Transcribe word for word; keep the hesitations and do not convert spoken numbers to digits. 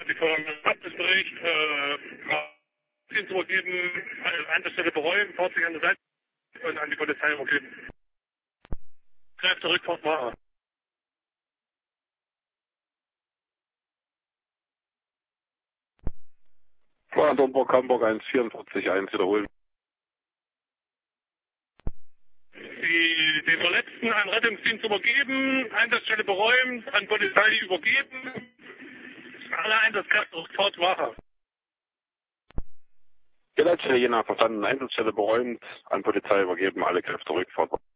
Die Verhandlungsbericht äh, zu übergeben, an der Stelle bereuen, Fahrzeug an der Seite und an die Polizei übergeben. Kräfte Rückfahrt machen. Fahren Dornburg, Hamburg eins vierundvierzig eins wiederholen. Die, den Verletzten an Rettungsdienst übergeben, Einsatzstelle beräumt, an Polizei übergeben, alle Einsatzkräfte Rückfahrt machen. Geleitstelle je nach verstanden, Einsatzstelle beräumt, an Polizei übergeben, alle Kräfte Rückfahrt.